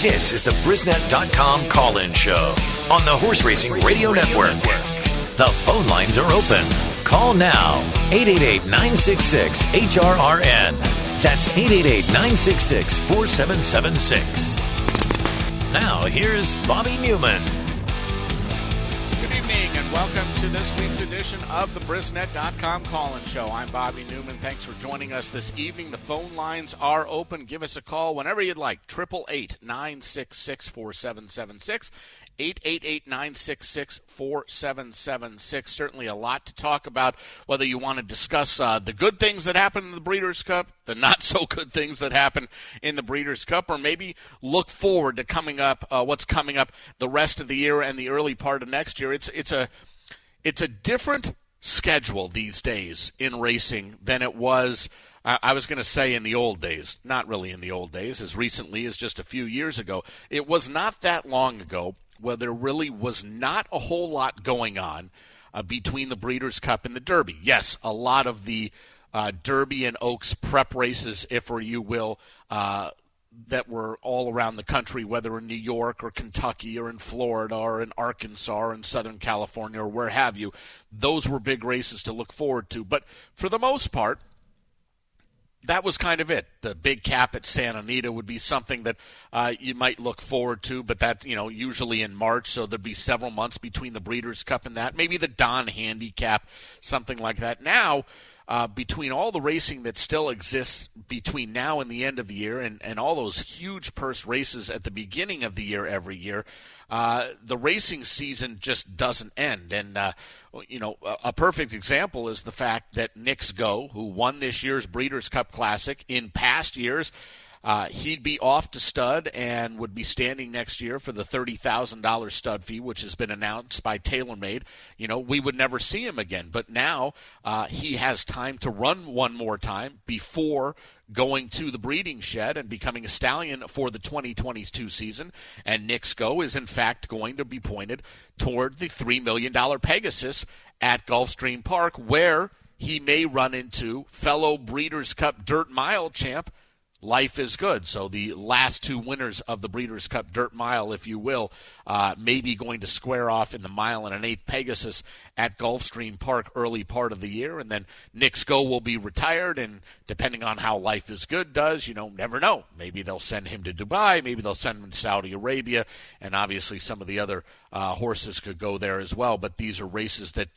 This is the Brisnet.com call-in show on the Horse Racing Radio Network. The phone lines are open. Call now, 888-966-HRRN. That's 888-966-4776. Now, here's Bobby Newman. Good evening and welcome to this week's edition of the Brisnet.com call-in show. I'm Bobby Newman. Thanks for joining us this evening. The phone lines are open. Give us a call whenever you'd like. 888-966-4776. 888-966-4776. Certainly a lot to talk about, whether you want to discuss the good things that happen in the Breeders' Cup, the not-so-good things that happen in the Breeders' Cup, or maybe look forward to what's coming up the rest of the year and the early part of next year. It's a different schedule these days in racing than it was, I was going to say, in the old days. Not really in the old days, as recently as just a few years ago. It was not that long ago where there really was not a whole lot going on between the Breeders' Cup and the Derby. Yes, a lot of the Derby and Oaks prep races, if or you will, that were all around the country, whether in New York or Kentucky or in Florida or in Arkansas or in Southern California or where have you. Those were big races to look forward to. But for the most part, that was kind of it. The big cap at Santa Anita would be something that you might look forward to, but that, usually in March, so there'd be several months between the Breeders' Cup and that. Maybe the Don Handicap, something like that. Now, between all the racing that still exists between now and the end of the year and all those huge purse races at the beginning of the year every year, the racing season just doesn't end. And, a perfect example is the fact that Knicks Go, who won this year's Breeders' Cup Classic, in past years, he'd be off to stud and would be standing next year for the $30,000 stud fee, which has been announced by TaylorMade. We would never see him again. But now he has time to run one more time before going to the breeding shed and becoming a stallion for the 2022 season. And Knicks Go is, in fact, going to be pointed toward the $3 million Pegasus at Gulfstream Park, where he may run into fellow Breeders' Cup Dirt Mile champ Life is Good. So the last two winners of the Breeders' Cup Dirt Mile, if you will, may be going to square off in the mile and an eighth Pegasus at Gulfstream Park early part of the year. And then Knicks Go will be retired, and depending on how Life is Good does, never know. Maybe they'll send him to Dubai, maybe they'll send him to Saudi Arabia, and obviously some of the other horses could go there as well. But these are races that,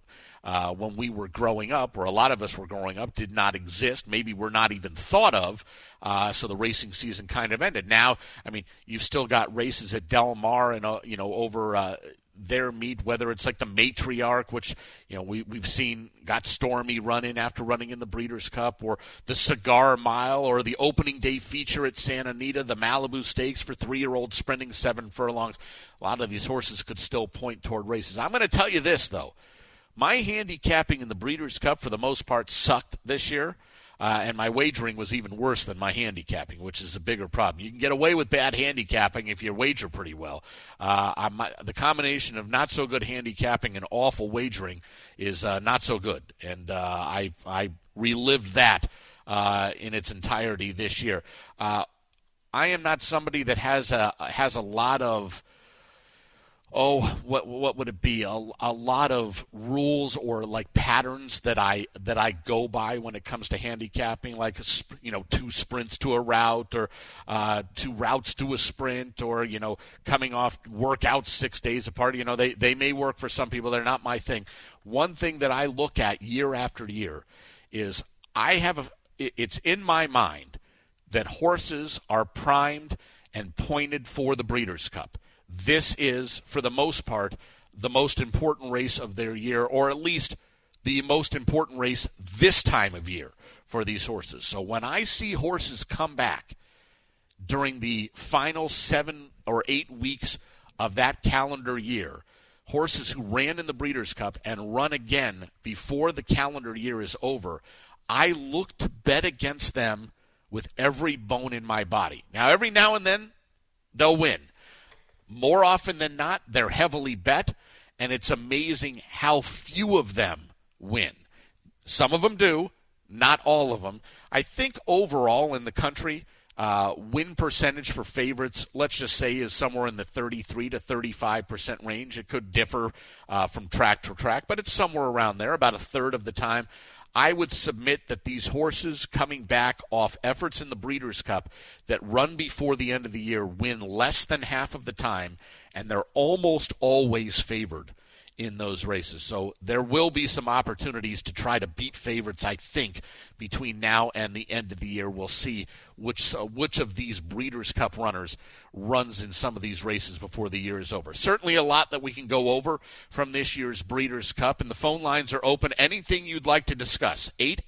when we were growing up, or a lot of us were growing up, did not exist. Maybe were not even thought of. So the racing season kind of ended. Now, you've still got races at Del Mar and over their meet, whether it's like the Matriarch, which we've seen got Stormy running after running in the Breeders' Cup, or the Cigar Mile, or the opening day feature at Santa Anita, the Malibu Stakes for 3-year-olds sprinting 7 furlongs. A lot of these horses could still point toward races. I'm going to tell you this, though. My handicapping in the Breeders' Cup, for the most part, sucked this year, and my wagering was even worse than my handicapping, which is a bigger problem. You can get away with bad handicapping if you wager pretty well. The combination of not so good handicapping and awful wagering is not so good, and I relived that in its entirety this year. I am not somebody that has a lot of what would it be? A lot of rules or like patterns that I go by when it comes to handicapping, like 2 sprints to a route, or 2 routes to a sprint, or coming off workouts 6 days apart. They may work for some people. They're not my thing. One thing that I look at year after year is it's in my mind that horses are primed and pointed for the Breeders' Cup. This is, for the most part, the most important race of their year, or at least the most important race this time of year for these horses. So when I see horses come back during the final 7 or 8 weeks of that calendar year, horses who ran in the Breeders' Cup and run again before the calendar year is over, I look to bet against them with every bone in my body. Now, every now and then, they'll win. More often than not, they're heavily bet, and it's amazing how few of them win. Some of them do, not all of them. I think overall in the country, Win percentage for favorites, let's just say, is somewhere in the 33 to 35% range. It could differ from track to track, but it's somewhere around there, about a third of the time. I would submit that these horses coming back off efforts in the Breeders' Cup that run before the end of the year win less than half of the time, and they're almost always favored in those races. So there will be some opportunities to try to beat favorites, I think, between now and the end of the year. We'll see which of these Breeders' Cup runners runs in some of these races before the year is over. Certainly a lot that we can go over from this year's Breeders' Cup, and the phone lines are open. Anything you'd like to discuss,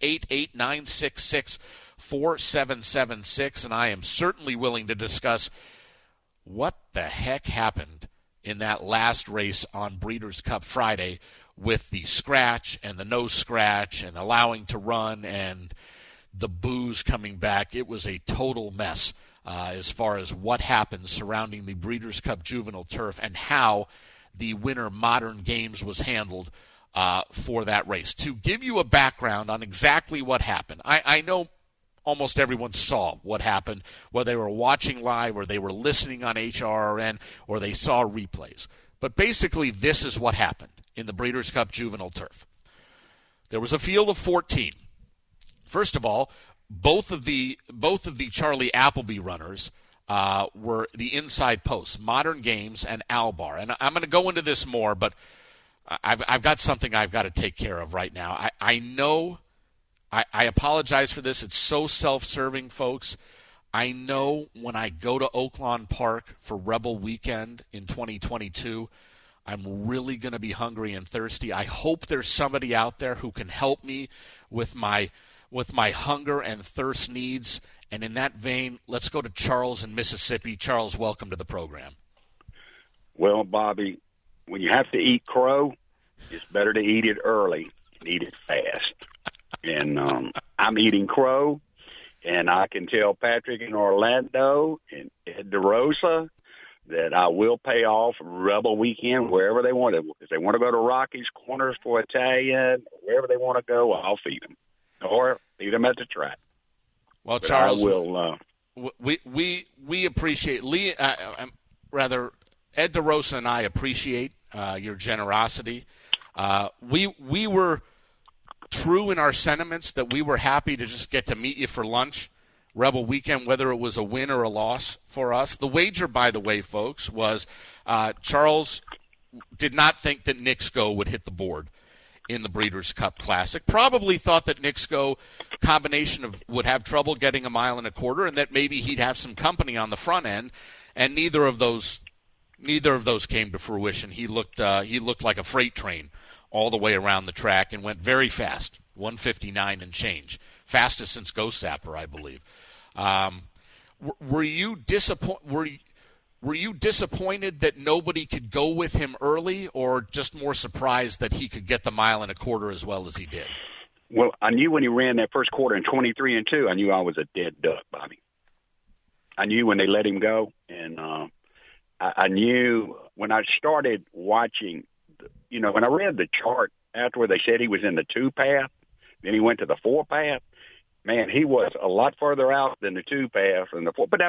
888-966-4776, and I am certainly willing to discuss what the heck happened in that last race on Breeders' Cup Friday with the scratch and the no scratch and allowing to run and the booze coming back. It was a total mess as far as what happened surrounding the Breeders' Cup Juvenile Turf and how the winner Modern Games was handled for that race. To give you a background on exactly what happened, I know almost everyone saw what happened, whether they were watching live or they were listening on HRRN or they saw replays. But basically, this is what happened in the Breeders' Cup Juvenile Turf. There was a field of 14. First of all, both of the Charlie Appleby runners were the inside posts, Modern Games and Albar. And I'm going to go into this more, but I've got something I've got to take care of right now. I know. I apologize for this. It's so self-serving, folks. I know when I go to Oaklawn Park for Rebel Weekend in 2022, I'm really going to be hungry and thirsty. I hope there's somebody out there who can help me with my hunger and thirst needs. And in that vein, let's go to Charles in Mississippi. Charles, welcome to the program. Well, Bobby, when you have to eat crow, it's better to eat it early and eat it fast. And I'm eating crow, and I can tell Patrick in Orlando and Ed DeRosa that I will pay off Rebel Weekend wherever they want to. If they want to go to Rocky's Corners for Italian, wherever they want to go, I'll feed them. Or feed them at the track. Well, but Charles, I will, we appreciate Ed DeRosa and I appreciate your generosity. We were true in our sentiments that we were happy to just get to meet you for lunch, Rebel Weekend, whether it was a win or a loss for us. The wager, by the way, folks, was Charles did not think that Nick Sko would hit the board in the Breeders' Cup Classic. Probably thought that Nick Sko combination would have trouble getting a mile and a quarter and that maybe he'd have some company on the front end, and neither of those came to fruition. He looked like a freight train all the way around the track and went very fast, 1:59 and change, fastest since Ghost Zapper, I believe. Were you disappointed that nobody could go with him early, or just more surprised that he could get the mile and a quarter as well as he did? Well, I knew when he ran that first quarter in 23-2, I knew I was a dead duck, Bobby. I knew when they let him go, and I knew when I started watching. When I read the chart after where they said he was in the 2-path, then he went to the 4-path, man, he was a lot further out than the 2-path and the 4. But,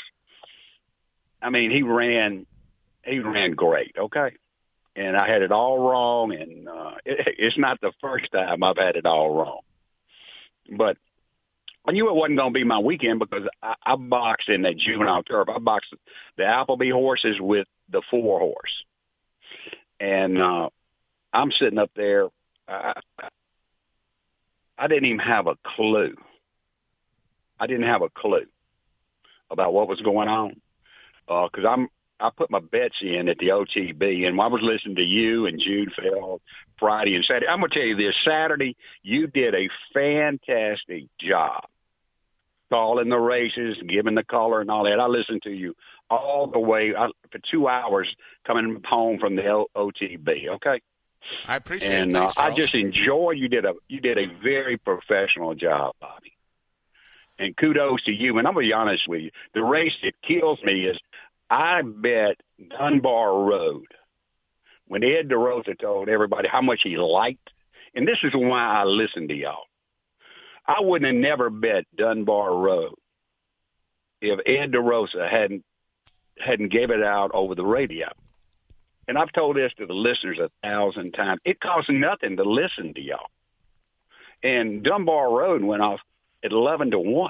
he ran great, okay? And I had it all wrong, and it's not the first time I've had it all wrong. But I knew it wasn't going to be my weekend because I boxed in that juvenile turf. I boxed the Appleby horses with the 4-horse. And I'm sitting up there. I didn't even have a clue. I didn't have a clue about what was going on because I put my bets in at the OTB, and I was listening to you and Jude Fell Friday and Saturday. I'm going to tell you this. Saturday, you did a fantastic job calling the races, giving the color and all that. I listened to you all the way for 2 hours coming home from the OTB. Okay, I appreciate it. And I just enjoy. You did a very professional job, Bobby. And kudos to you. And I'm gonna be honest with you. The race that kills me is I bet Dunbar Road when Ed DeRosa told everybody how much he liked. And this is why I listen to y'all. I wouldn't have never bet Dunbar Road if Ed DeRosa hadn't gave it out over the radio. And I've told this to the listeners 1,000 times. It costs nothing to listen to y'all. And Dunbar Road went off at 11-1.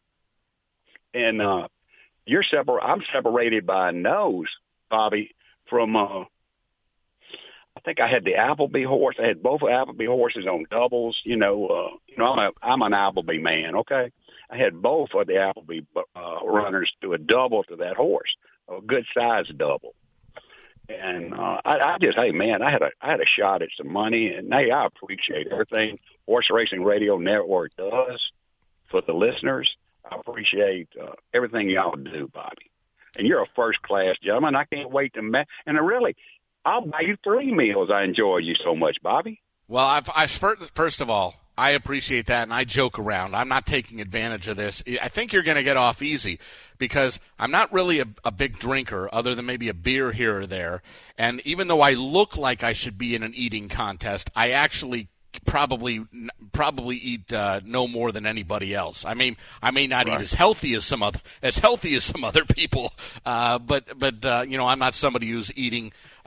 And I'm separated by a nose, Bobby, from I think I had the Appleby horse. I had both Appleby horses on doubles. I'm an Appleby man, okay? I had both of the Appleby runners do a double to that horse, a good size double. And I just, hey man, I had a shot at some money, and hey, I appreciate everything Horse Racing Radio Network does for the listeners. I appreciate everything y'all do, Bobby. And you're a first class gentleman. I can't wait to I'll buy you 3 meals. I enjoy you so much, Bobby. Well, first of all, I appreciate that, and I joke around. I'm not taking advantage of this. I think you're going to get off easy because I'm not really a big drinker other than maybe a beer here or there. And even though I look like I should be in an eating contest, I actually probably eat no more than anybody else. I mean, I may not eat as healthy as some other people, but I'm not somebody who's eating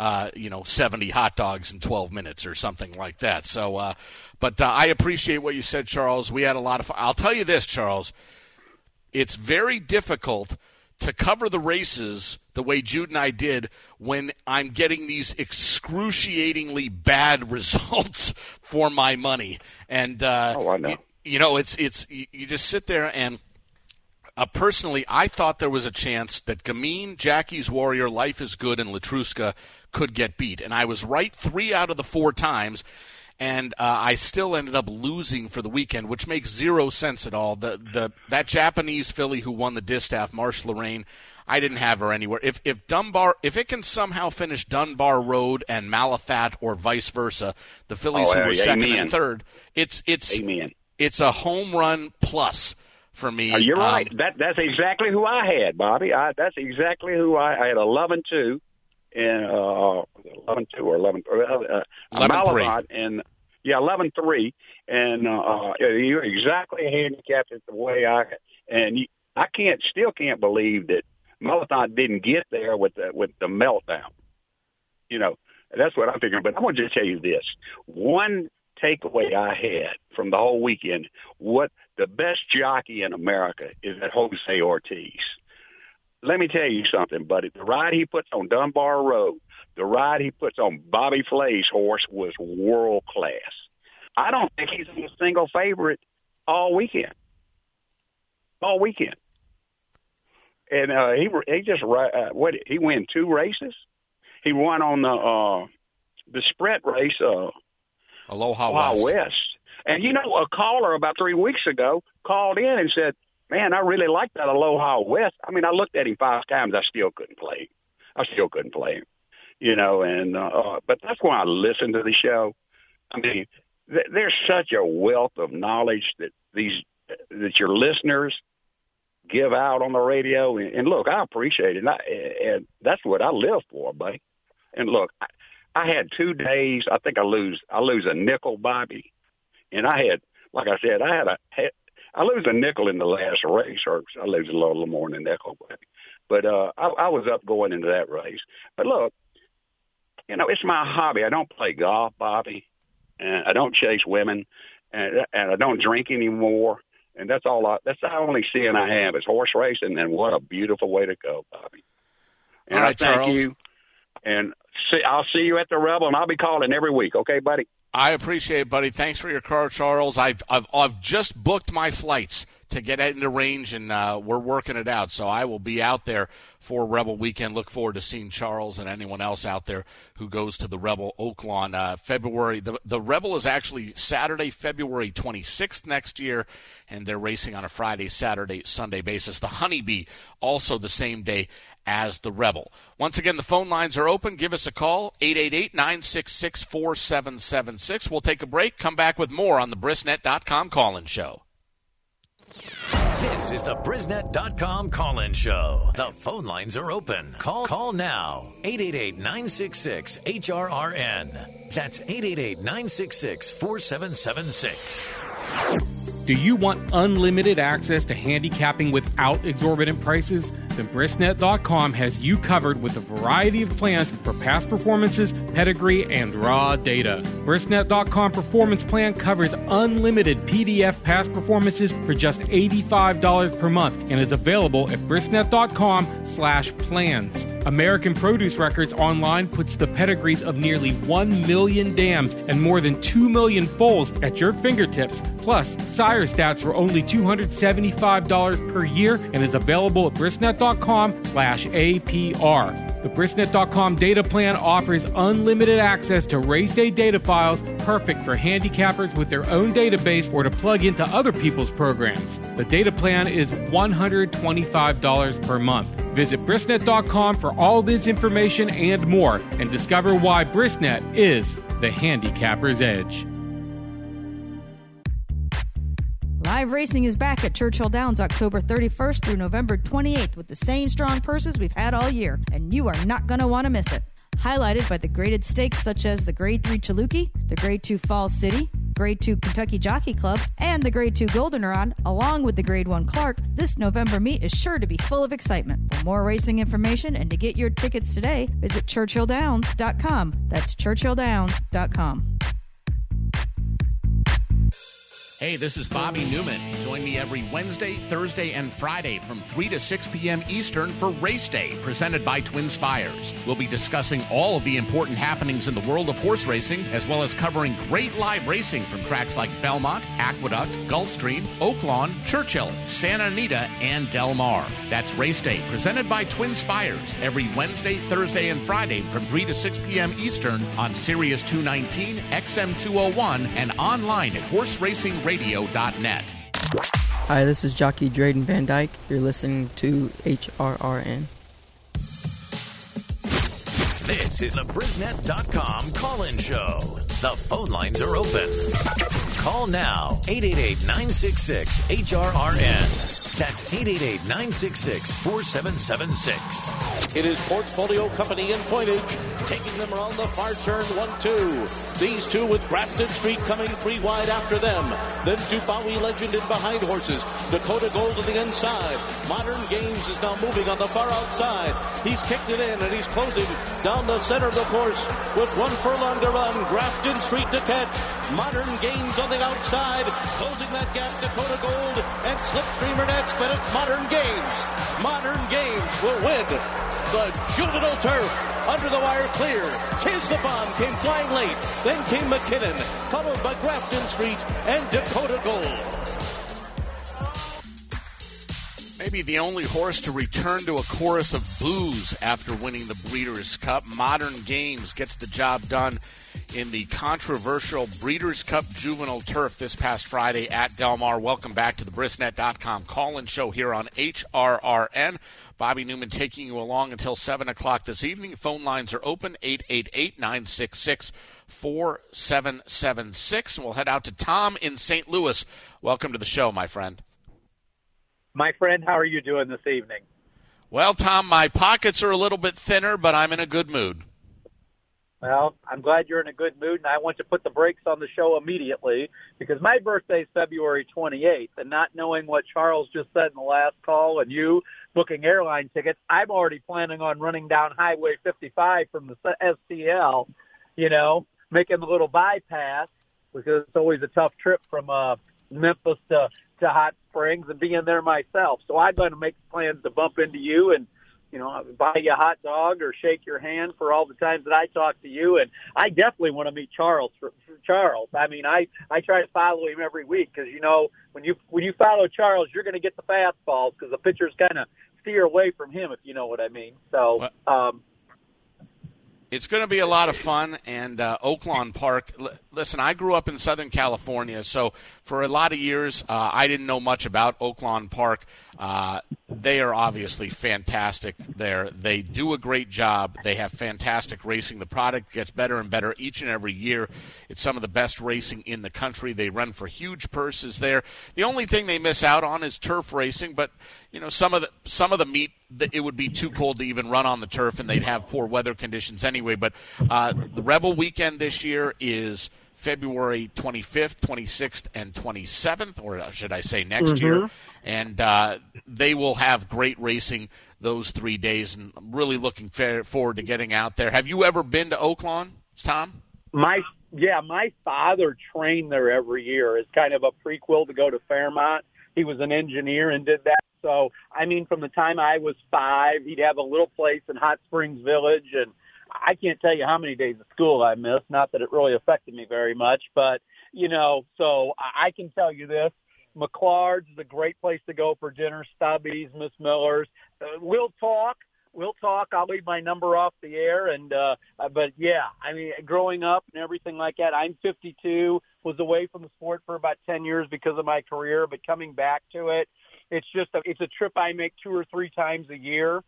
70 hot dogs in 12 minutes or something like that. So, but I appreciate what you said, Charles. We had a lot of fun. I'll tell you this, Charles. It's very difficult to cover the races the way Jude and I did when I'm getting these excruciatingly bad results for my money. And I know. You just sit there and personally, I thought there was a chance that Gamine, Jackie's Warrior, Life is Good, and Latruska could get beat. And I was right 3 out of the 4 times. And I still ended up losing for the weekend, which makes zero sense at all. That Japanese filly who won the distaff, Marsh Lorraine, I didn't have her anywhere. If it can somehow finish Dunbar Road and Malafat or vice versa, the fillies who were second and third, it's a home run plus for me. You're right. That's exactly who I had, Bobby. That's exactly who I had. 11-2. And 11-2 or 11-3, and 11-3, and you're exactly handicapped it the way I still can't believe that Malathon didn't get there with the meltdown. That's what I'm figuring. But I want to just tell you this: one takeaway I had from the whole weekend: what the best jockey in America is that Jose Ortiz. Let me tell you something, buddy. The ride he puts on Dunbar Road, the ride he puts on Bobby Flay's horse was world class. I don't think he's a single favorite all weekend. All weekend. And he just he won 2 races. He won on the sprint race, Aloha West. And a caller about 3 weeks ago called in and said, man, I really like that Aloha West. I mean, I looked at him 5 times. I still couldn't play him. But that's why I listen to the show. I mean, there's such a wealth of knowledge that your listeners give out on the radio. And look, I appreciate it. And that's what I live for, buddy. And look, I had 2 days. I think I lose a nickel, Bobby. And I had, like I said, I lose a nickel in the last race, or I lose a little more than a nickel. But I was up going into that race. But look, it's my hobby. I don't play golf, Bobby, and I don't chase women, and I don't drink anymore. And that's the only sin I have is horse racing, and what a beautiful way to go, Bobby. And all right, I thank Charles. you. And I'll see you at the Rebel, and I'll be calling every week. Okay, buddy? I appreciate it, buddy. Thanks for your call, Charles. I've just booked my flights to get into range, and we're working it out. So I will be out there for Rebel Weekend. Look forward to seeing Charles and anyone else out there who goes to the Rebel Oaklawn February. The Rebel is actually Saturday, February 26th next year, and they're racing on a Friday, Saturday, Sunday basis. The Honeybee also the same day as the Rebel. Once again, the phone lines are open. Give us a call, 888-966-4776. We'll take a break, come back with more on the Brisnet.com call-in show. This is the Brisnet.com call-in show. The phone lines are open. Call now, 888-966-HRRN. That's 888-966-4776. Do you want unlimited access to handicapping without exorbitant prices? Then Brisnet.com has you covered with a variety of plans for past performances, pedigree, and raw data. Brisnet.com Performance Plan covers unlimited PDF past performances for just $85 per month and is available at Brisnet.com/plans. American Produce Records Online puts the pedigrees of nearly 1 million dams and more than 2 million foals at your fingertips, plus sire stats for only $275 per year and is available at Brisnet.com/APR. The Brisnet.com data plan offers unlimited access to race day data files, perfect for handicappers with their own database or to plug into other people's programs. The data plan is $125 per month. Visit Brisnet.com for all this information and more, and discover why Brisnet is the handicapper's edge. Live racing is back at Churchill Downs October 31st through November 28th with the same strong purses we've had all year, and you are not going to want to miss it. Highlighted by the graded stakes such as the Grade 3 Chalukey, the Grade 2 Falls City, Grade 2 Kentucky Jockey Club, and the Grade 2 Goldenrod, along with the Grade 1 Clark, this November meet is sure to be full of excitement. For more racing information and to get your tickets today, visit ChurchillDowns.com. That's ChurchillDowns.com. Hey, this is Bobby Newman. Join me every Wednesday, Thursday, and Friday from 3 to 6 p.m. Eastern for Race Day, presented by Twin Spires. We'll be discussing all of the important happenings in the world of horse racing, as well as covering great live racing from tracks like Belmont, Aqueduct, Gulfstream, Oaklawn, Churchill, Santa Anita, and Del Mar. That's Race Day, presented by Twin Spires, every Wednesday, Thursday, and Friday from 3 to 6 p.m. Eastern on Sirius 219, XM 201, and online at horseracing.radio.net. Hi, this is jockey Drayden Van Dyke. You're listening to HRRN. This is the Brisnet.com call-in show. The phone lines are open. Call now, 888-966-HRRN. That's 888-966-4776. It is Portfolio Company in Pointage, taking them around the far turn 1-2. These two with Grafton Street coming 3 wide after them. Then Dubawi Legend in behind horses. Dakota Gold to the inside. Modern Games is now moving on the far outside. He's kicked it in and he's closing down the center of the course with 1 furlong to run. Grafton Street to catch. Modern Games on the outside. Closing that gap, Dakota Gold and Slipstreamer next, but it's Modern Games. Modern Games will win the juvenile turf. Under the wire clear. Kislapon came flying late. Then came McKinnon, followed by Grafton Street and Dakota Gold. Maybe the only horse to return to a chorus of boos after winning the Breeders' Cup. Modern Games gets the job done in the controversial Breeders' Cup Juvenile Turf this past Friday at Del Mar. Welcome back to the Brisnet.com call-in show here on HRRN. Bobby Newman taking you along until 7 o'clock this evening. Phone lines are open, 888-966-4776. And we'll head out to Tom in St. Louis. Welcome to the show, my friend. My friend, how are you doing this evening? Well, Tom, my pockets are a little bit thinner, but I'm in a good mood. Well, I'm glad you're in a good mood, and I want to put the brakes on the show immediately because my birthday is February 28th, and not knowing what Charles just said in the last call and you booking airline tickets, I'm already planning on running down Highway 55 from the STL, making the little bypass because it's always a tough trip from Memphis to Hot Springs and being there myself. So I'm going to make plans to bump into you and buy you a hot dog or shake your hand for all the times that I talk to you. And I definitely want to meet Charles. I mean, I try to follow him every week because, when you follow Charles, you're going to get the fastballs because the pitchers kind of steer away from him, if you know what I mean. So, it's going to be a lot of fun, and Oaklawn Park. Listen, I grew up in Southern California, so for a lot of years I didn't know much about Oaklawn Park. They are obviously fantastic there. They do a great job. They have fantastic racing. The product gets better and better each and every year. It's some of the best racing in the country. They run for huge purses there. The only thing they miss out on is turf racing, but some of the meet, it would be too cold to even run on the turf, and they'd have poor weather conditions anyway. But the Rebel Weekend this year is February 25th, 26th, and 27th, or should I say next year. And they will have great racing those 3 days, and I'm really looking forward to getting out there. Have you ever been to Oaklawn, Tom? My father trained there every year as kind of a prequel to go to Fairmont. He was an engineer and did that. So, I mean, from the time I was 5, he'd have a little place in Hot Springs Village, and I can't tell you how many days of school I missed. Not that it really affected me very much, but, so I can tell you this. McLard's is a great place to go for dinner. Stubby's, Miss Miller's. We'll talk. I'll leave my number off the air. But yeah, I mean, growing up and everything like that, I'm 52, was away from the sport for about 10 years because of my career, but coming back to it, it's a trip I make 2 or 3 times a year.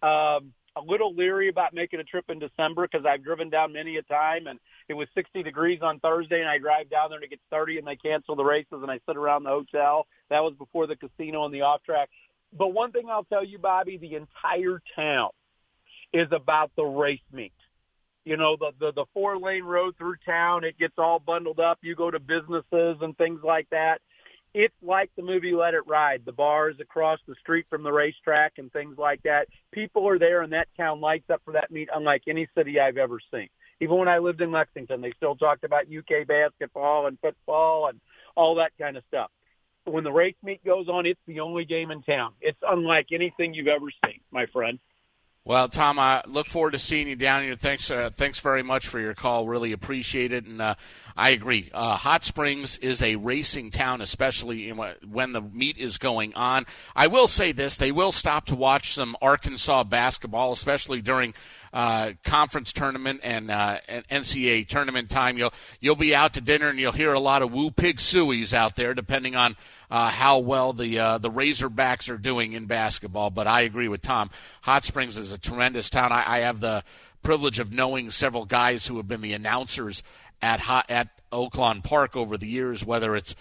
A little leery about making a trip in December because I've driven down many a time, and it was 60 degrees on Thursday, and I drive down there and it gets 30, and they cancel the races, and I sit around the hotel. That was before the casino and the off-track. But one thing I'll tell you, Bobby, the entire town is about the race meet. The 4-lane road through town, it gets all bundled up. You go to businesses and things like that. It's like the movie Let It Ride. The bars across the street from the racetrack and things like that. People are there, and that town lights up for that meet unlike any city I've ever seen. Even when I lived in Lexington, they still talked about UK basketball and football and all that kind of stuff. When the race meet goes on, it's the only game in town. It's unlike anything you've ever seen, my friend. Well, Tom, I look forward to seeing you down here. Thanks very much for your call. Really appreciate it. And I agree. Hot Springs is a racing town, especially when the meet is going on. I will say this. They will stop to watch some Arkansas basketball, especially during conference tournament and NCAA tournament time. You'll be out to dinner, and you'll hear a lot of woo pig sueys out there, depending on how well the Razorbacks are doing in basketball. But I agree with Tom. Hot Springs is a tremendous town. I have the privilege of knowing several guys who have been the announcers at Oaklawn Park over the years, whether it's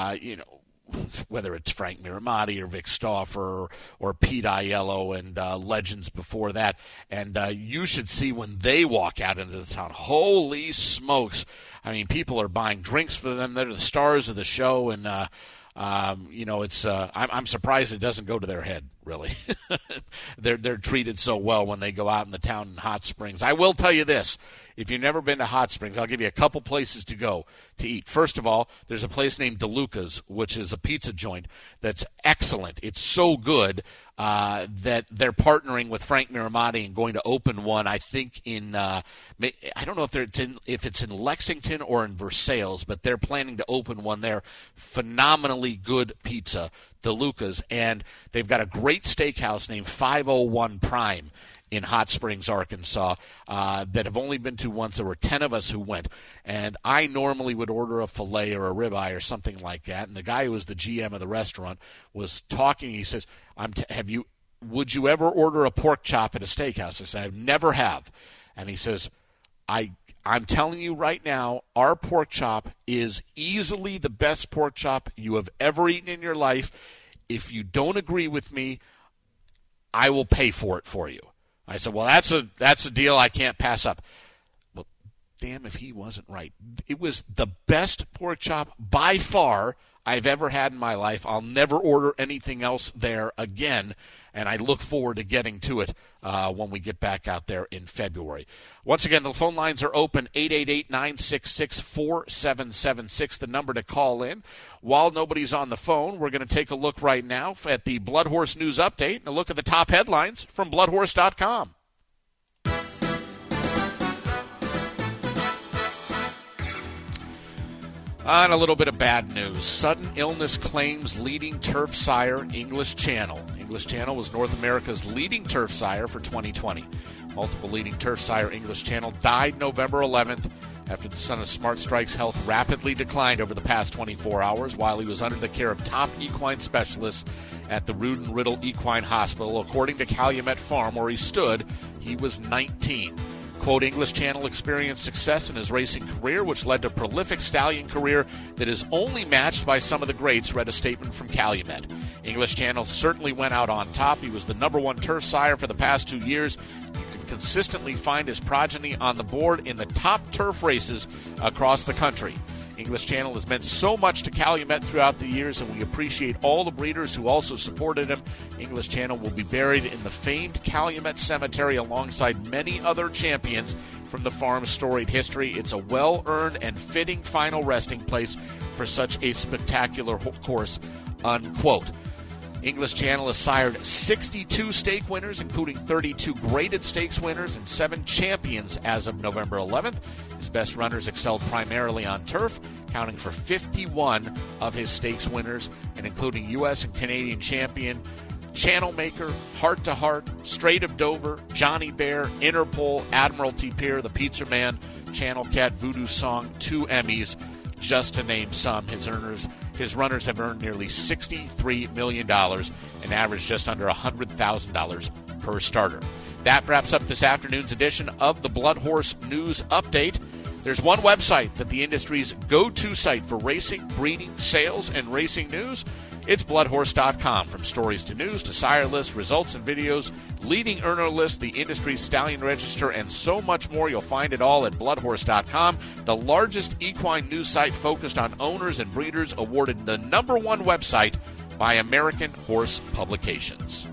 Frank Miramati or Vic Stauffer or Pete Aiello and legends before that. And you should see when they walk out into the town. Holy smokes. I mean, people are buying drinks for them. They're the stars of the show, and it's I'm surprised it doesn't go to their head, really. They're treated so well when they go out in the town in Hot Springs. I will tell you this. If you've never been to Hot Springs, I'll give you a couple places to go to eat. First of all, there's a place named DeLuca's, which is a pizza joint that's excellent. It's so good that they're partnering with Frank Miramati and going to open one, I think, in I don't know if it's in Lexington or in Versailles, but they're planning to open one there. Phenomenally good pizza, DeLuca's. And they've got a great steakhouse named 501 Prime in Hot Springs, Arkansas, that have only been to once. There were 10 of us who went, and I normally would order a filet or a ribeye or something like that, and the guy who was the GM of the restaurant was talking. He says, would you ever order a pork chop at a steakhouse? I said, I never have. And he says, I'm telling you right now, our pork chop is easily the best pork chop you have ever eaten in your life. If you don't agree with me, I will pay for it for you. I said, well, that's a deal I can't pass up. Well, damn if he wasn't right. It was the best pork chop by far I've ever had in my life. I'll never order anything else there again, and I look forward to getting to it when we get back out there in February. Once again, the phone lines are open, 888-966-4776, the number to call in. While nobody's on the phone, we're going to take a look right now at the Blood Horse News Update and a look at the top headlines from bloodhorse.com. On a little bit of bad news. Sudden illness claims leading turf sire English Channel. English Channel was North America's leading turf sire for 2020. Multiple leading turf sire English Channel died November 11th after the son of Smart Strike's health rapidly declined over the past 24 hours while he was under the care of top equine specialists at the Rood and Riddle Equine Hospital. According to Calumet Farm, where he stood, he was 19. Quote, English Channel experienced success in his racing career, which led to a prolific stallion career that is only matched by some of the greats, read a statement from Calumet. English Channel certainly went out on top. He was the number one turf sire for the past 2 years. You can consistently find his progeny on the board in the top turf races across the country. English Channel has meant so much to Calumet throughout the years, and we appreciate all the breeders who also supported him. English Channel will be buried in the famed Calumet Cemetery alongside many other champions from the farm's storied history. It's a well-earned and fitting final resting place for such a spectacular horse, unquote. English Channel has sired 62 stake winners, including 32 graded stakes winners and 7 champions as of November 11th. His best runners excelled primarily on turf, counting for 51 of his stakes winners, and including U.S. and Canadian champion Channel Maker, Heart to Heart, Strait of Dover, Johnny Bear, Interpol, Admiralty Pier, The Pizza Man, Channel Cat, Voodoo Song, 2 Emmys, just to name some. His runners have earned nearly $63 million and averaged just under $100,000 per starter. That wraps up this afternoon's edition of the Blood Horse News Update. There's one website that the industry's go-to site for racing, breeding, sales, and racing news. It's bloodhorse.com. From stories to news to sire lists, results and videos, leading earner lists, the industry's stallion register, and so much more. You'll find it all at bloodhorse.com, the largest equine news site focused on owners and breeders, awarded the #1 website by American Horse Publications.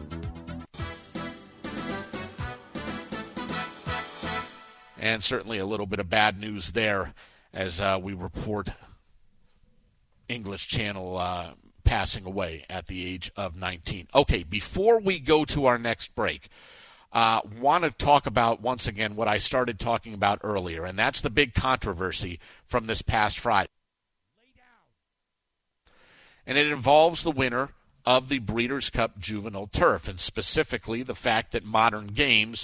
And certainly a little bit of bad news there as we report English Channel passing away at the age of 19. Okay, before we go to our next break, want to talk about, once again, what I started talking about earlier, and that's the big controversy from this past Friday. And it involves the winner of the Breeders' Cup Juvenile Turf, and specifically the fact that Modern Games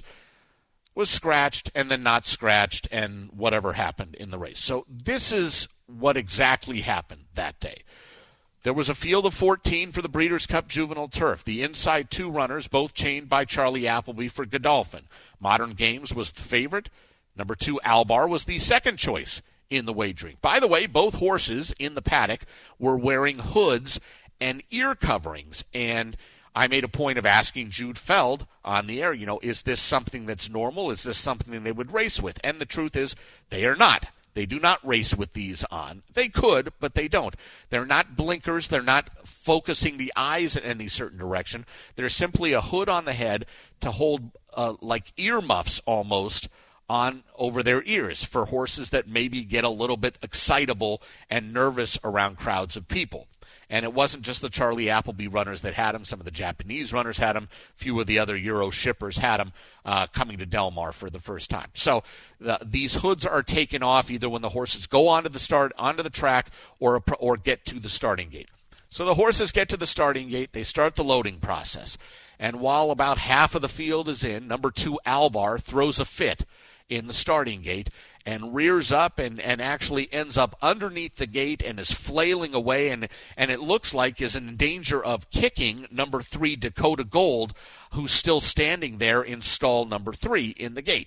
was scratched and then not scratched and whatever happened in the race. So this is what exactly happened that day. There was a field of 14 for the Breeders' Cup Juvenile Turf. The inside 2 runners, both chained by Charlie Appleby for Godolphin. Modern Games was the favorite. Number 2, Albar, was the second choice in the wagering. By the way, both horses in the paddock were wearing hoods and ear coverings, and I made a point of asking Jude Feld on the air, is this something that's normal? Is this something they would race with? And the truth is, they are not. They do not race with these on. They could, but they don't. They're not blinkers. They're not focusing the eyes in any certain direction. They're simply a hood on the head to hold like earmuffs almost on over their ears for horses that maybe get a little bit excitable and nervous around crowds of people. And it wasn't just the Charlie Appleby runners that had him. Some of the Japanese runners had him. A few of the other Euro shippers had him coming to Del Mar for the first time. So these hoods are taken off either when the horses go onto the track, or get to the starting gate. So the horses get to the starting gate. They start the loading process. And while about half of the field is in, number 2, Albar, throws a fit in the starting gate and rears up and actually ends up underneath the gate and is flailing away and it looks like is in danger of kicking number 3, Dakota Gold, who's still standing there in stall number 3 in the gate.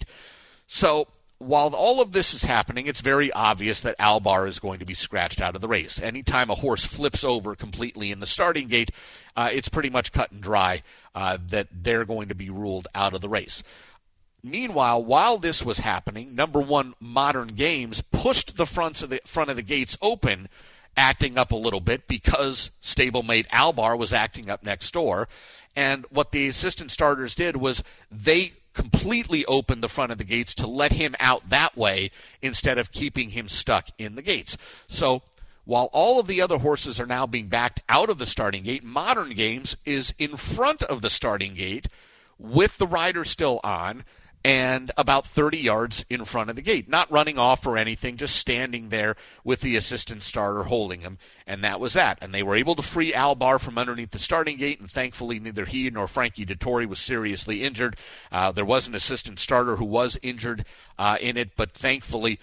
So while all of this is happening, it's very obvious that Albar is going to be scratched out of the race. Anytime a horse flips over completely in the starting gate, it's pretty much cut and dry that they're going to be ruled out of the race. Meanwhile, while this was happening, number 1, Modern Games, pushed the front of the gates open, acting up a little bit because stablemate Albar was acting up next door. And what the assistant starters did was they completely opened the front of the gates to let him out that way instead of keeping him stuck in the gates. So while all of the other horses are now being backed out of the starting gate, Modern Games is in front of the starting gate with the rider still on, and about 30 yards in front of the gate. Not running off or anything, just standing there with the assistant starter holding him, and that was that. And they were able to free Albar from underneath the starting gate, and thankfully neither he nor Frankie Dettori was seriously injured. There was an assistant starter who was injured in it, but thankfully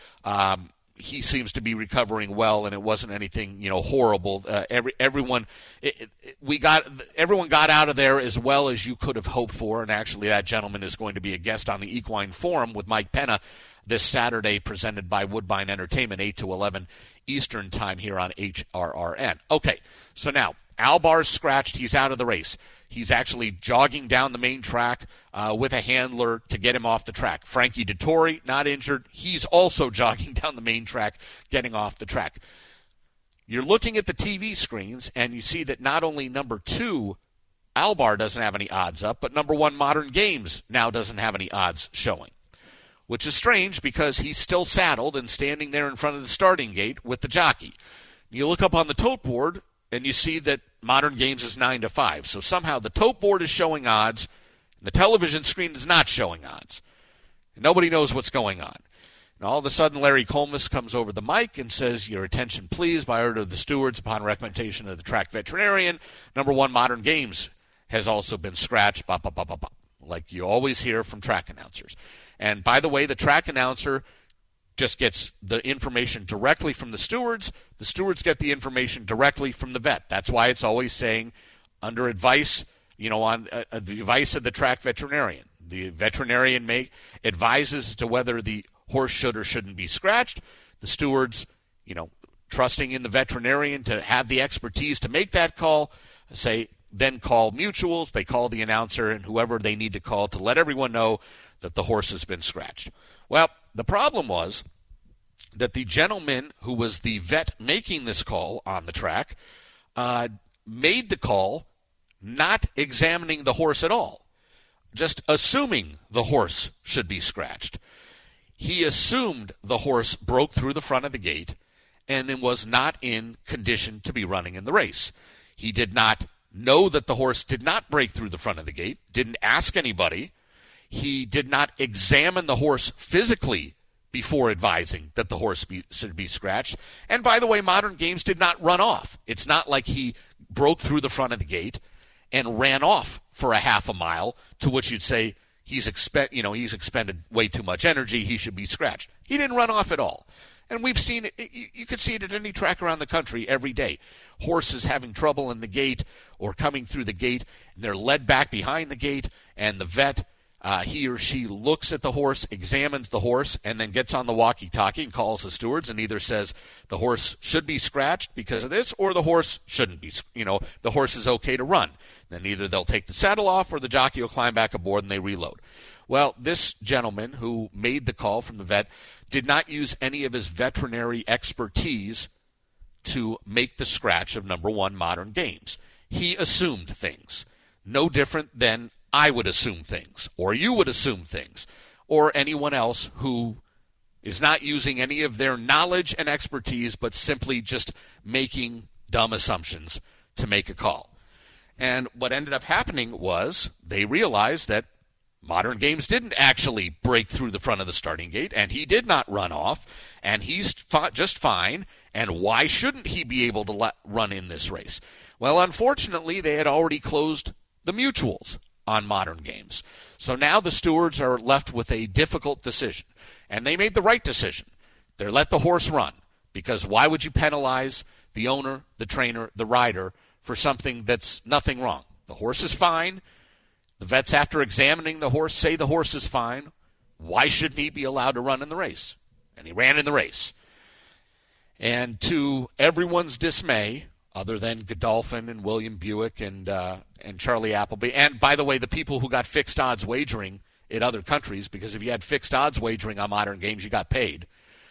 he seems to be recovering well, and it wasn't anything horrible. Everyone got out of there as well as you could have hoped for, and actually that gentleman is going to be a guest on the Equine Forum with Mike Penna this Saturday, presented by Woodbine Entertainment, 8 to 11 Eastern Time here on HRRN. Okay, so now Albar's scratched. He's out of the race. He's actually jogging down the main track with a handler to get him off the track. Frankie Dettori, not injured. He's also jogging down the main track, getting off the track. You're looking at the TV screens, and you see that not only number 2, Albar, doesn't have any odds up, but number 1, Modern Games, now doesn't have any odds showing, which is strange because he's still saddled and standing there in front of the starting gate with the jockey. You look up on the tote board, and you see that Modern Games is 9-5. So somehow the tote board is showing odds, and the television screen is not showing odds. And nobody knows what's going on. And all of a sudden, Larry Colmus comes over the mic and says, "Your attention, please, by order of the stewards, upon recommendation of the track veterinarian, number 1, Modern Games has also been scratched," bop, bop, bop, bop, bop, like you always hear from track announcers. And by the way, the track announcer just gets the information directly from the stewards. The stewards get the information directly from the vet. That's why it's always saying under advice, on the advice of the track veterinarian. The veterinarian advises as to whether the horse should or shouldn't be scratched. The stewards, trusting in the veterinarian to have the expertise to make that call, then call mutuals. They call the announcer and whoever they need to call to let everyone know that the horse has been scratched. Well, the problem was that the gentleman who was the vet making this call on the track made the call not examining the horse at all, just assuming the horse should be scratched. He assumed the horse broke through the front of the gate and was not in condition to be running in the race. He did not know that the horse did not break through the front of the gate, didn't ask anybody. He did not examine the horse physically before advising that the horse should be scratched. And by the way, Modern Games did not run off. It's not like he broke through the front of the gate and ran off for a half a mile, to which you'd say he's expended way too much energy, he should be scratched. He didn't run off at all. And we've seen it. You could see it at any track around the country every day. Horses having trouble in the gate or coming through the gate, and they're led back behind the gate, and the vet, he or she looks at the horse, examines the horse, and then gets on the walkie-talkie and calls the stewards and either says the horse should be scratched because of this or the horse shouldn't be, the horse is okay to run. Then either they'll take the saddle off or the jockey will climb back aboard and they reload. Well, this gentleman who made the call from the vet did not use any of his veterinary expertise to make the scratch of number 1, Modern Games. He assumed things, no different than I would assume things, or you would assume things, or anyone else who is not using any of their knowledge and expertise, but simply just making dumb assumptions to make a call. And what ended up happening was they realized that Modern Games didn't actually break through the front of the starting gate, and he did not run off, and he's just fine, and why shouldn't he be able to run in this race? Well, unfortunately, they had already closed the mutuals on Modern Games. So now the stewards are left with a difficult decision, and they made the right decision. They let the horse run, because why would you penalize the owner, the trainer, the rider for something that's nothing wrong? The horse is fine. The vets, after examining the horse, say the horse is fine. Why shouldn't he be allowed to run in the race? And he ran in the race. And to everyone's dismay, other than Godolphin and William Buick and Charlie Appleby, and by the way, the people who got fixed odds wagering in other countries, because if you had fixed odds wagering on Modern Games, you got paid.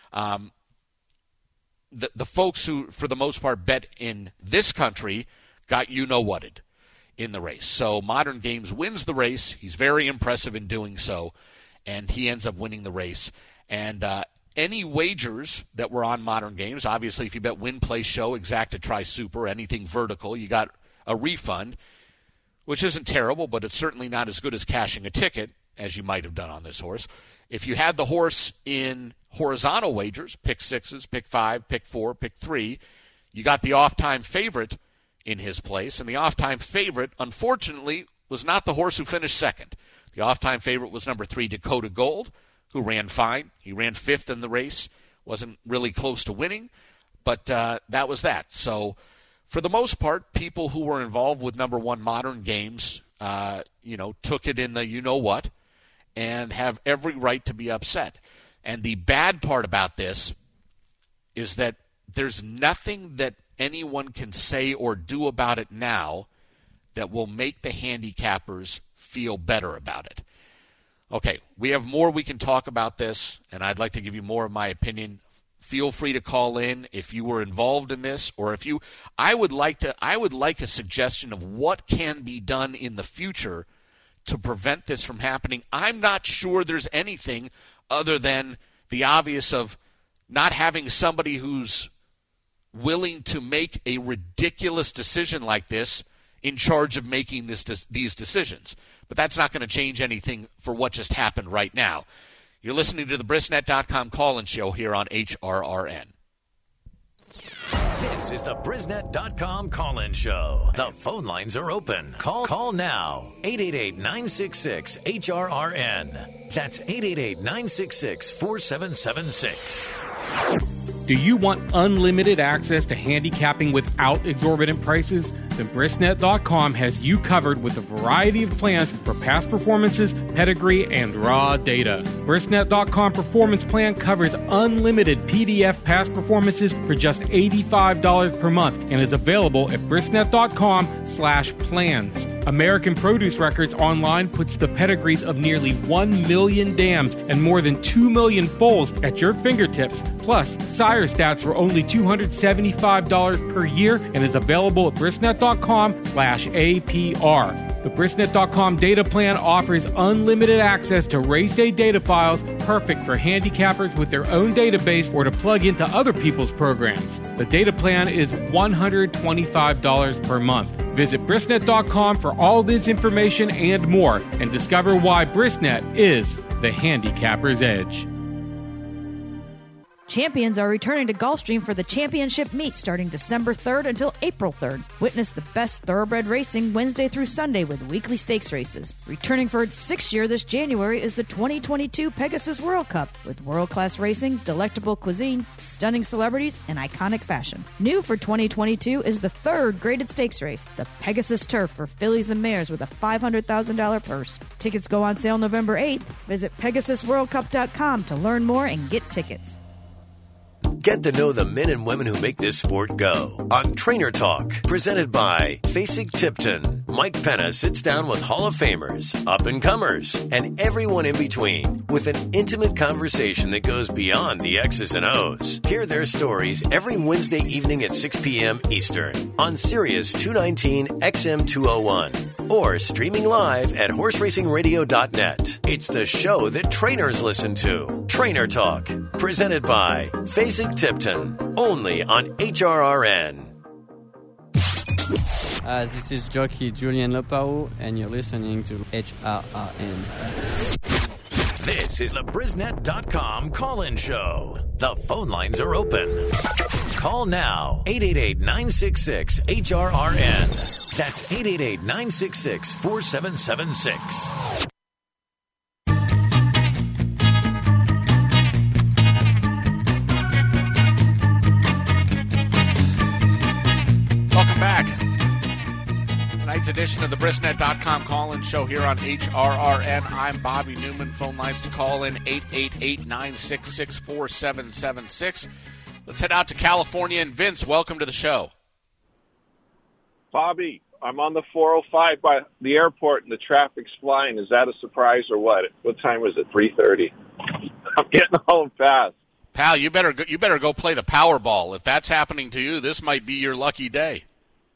The folks who, for the most part, bet in this country got you-know-whatted in the race. So Modern Games wins the race. He's very impressive in doing so, and he ends up winning the race. And any wagers that were on Modern Games, obviously if you bet win, play, show, exacta, try, super, anything vertical, you got a refund, which isn't terrible, but it's certainly not as good as cashing a ticket, as you might have done on this horse. If you had the horse in horizontal wagers, pick 6s, pick 5, pick 4, pick 3, you got the off-time favorite in his place, and the off-time favorite, unfortunately, was not the horse who finished second. The off-time favorite was number 3, Dakota Gold, who ran fine. He ran 5th in the race, wasn't really close to winning, but that was that. So for the most part, people who were involved with number 1 Modern Games, took it in the you-know-what and have every right to be upset. And the bad part about this is that there's nothing that anyone can say or do about it now that will make the handicappers feel better about it. Okay, we have more we can talk about this, and I'd like to give you more of my opinion. Feel free to call in if you were involved in this, or if you. I would like a suggestion of what can be done in the future to prevent this from happening. I'm not sure there's anything other than the obvious of not having somebody who's willing to make a ridiculous decision like this in charge of making these decisions. But that's not going to change anything for what just happened right now. You're listening to the Brisnet.com call-in show here on HRRN. This is the Brisnet.com call-in show. The phone lines are open. Call now. 888-966-HRRN. That's 888-966-4776. Do you want unlimited access to handicapping without exorbitant prices? Then Brisnet.com has you covered with a variety of plans for past performances, pedigree, and raw data. Brisnet.com Performance Plan covers unlimited PDF past performances for just $85 per month and is available at Brisnet.com/plans. American Produce Records Online puts the pedigrees of nearly 1 million dams and more than 2 million foals at your fingertips. Plus, sire stats for only $275 per year and is available at Brisnet.com/APR. The Brisnet.com data plan offers unlimited access to race day data files, perfect for handicappers with their own database or to plug into other people's programs. The data plan is $125 per month. Visit Brisnet.com for all this information and more, and discover why Brisnet is the handicapper's edge. Champions are returning to Gulfstream for the championship meet starting December 3rd until April 3rd. Witness the best thoroughbred racing Wednesday through Sunday with weekly stakes races. Returning for its 6th year this January is the 2022 Pegasus World Cup with world-class racing, delectable cuisine, stunning celebrities, and iconic fashion. New for 2022 is the 3rd graded stakes race, the Pegasus Turf for fillies and mares with a $500,000 purse. Tickets go on sale November 8th. Visit PegasusWorldCup.com to learn more and get tickets. Get to know the men and women who make this sport go on Trainer Talk, presented by Fasig-Tipton. Mike Penna sits down with Hall of Famers, up-and-comers, and everyone in between with an intimate conversation that goes beyond the X's and O's. Hear their stories every Wednesday evening at 6 p.m. Eastern on Sirius 219 XM 201 or streaming live at horseracingradio.net. It's the show that trainers listen to. Trainer Talk, presented by Fasig-Tipton, only on HRRN. This is jockey Julian Lopao, and you're listening to HRRN. This is the Brisnet.com call-in show. The phone lines are open. Call now, 888-966-HRRN. That's 888-966-4776. Welcome back. Tonight's edition of the Brisnet.com call-in show here on HRRN. I'm Bobby Newman. Phone lines to call in 888-966-4776. Let's head out to California. And Vince, welcome to the show. Bobby, I'm on the 405 by the airport and the traffic's flying. Is that a surprise or what? What time is it? 3:30. I'm getting home fast. Pal, you better go play the Powerball. If that's happening to you, this might be your lucky day.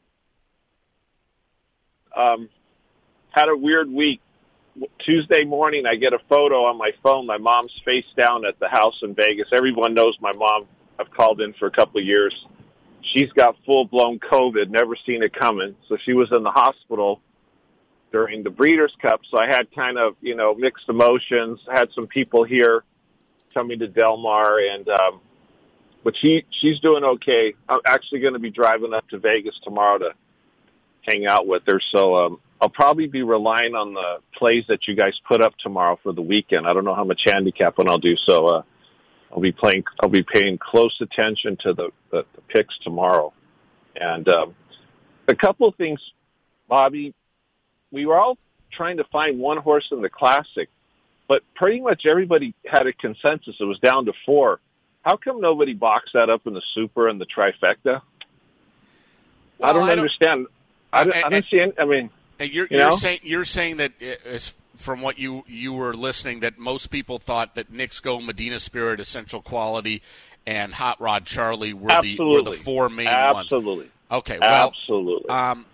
Had a weird week. Tuesday morning, I get a photo on my phone. My mom's face down at the house in Vegas. Everyone knows my mom. I've called in for a couple of years. She's got full-blown COVID, never seen it coming. So she was in the hospital during the Breeders' Cup. So I had kind of, mixed emotions. I had some people here coming to Del Mar, but she's doing okay. I'm actually going to be driving up to Vegas tomorrow to hang out with her. So I'll probably be relying on the plays that you guys put up tomorrow for the weekend. I don't know how much handicapping I'll do, so I'll be paying close attention to the picks tomorrow. And a couple of things, Bobby. We were all trying to find one horse in the Classic, but pretty much everybody had a consensus. It was down to 4. How come nobody boxed that up in the Super and the Trifecta? Well, I don't understand. I don't see any, I mean, you're saying that from what you were listening, that most people thought that Knicks Go, Medina Spirit, Essential Quality, and Hot Rod Charlie were the four main ones. Absolutely. Okay. Well, absolutely.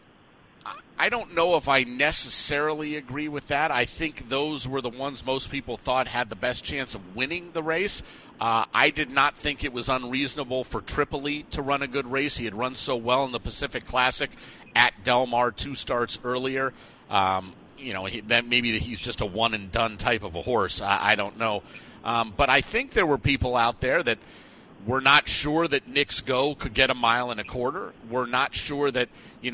I don't know if I necessarily agree with that. I think those were the ones most people thought had the best chance of winning the race. I did not think it was unreasonable for Tripoli to run a good race. He had run so well in the Pacific Classic at Del Mar 2 starts earlier. Maybe he's just a one-and-done type of a horse. I don't know. But I think there were people out there that were not sure that Knicks Go could get 1.25 miles. We're not sure that,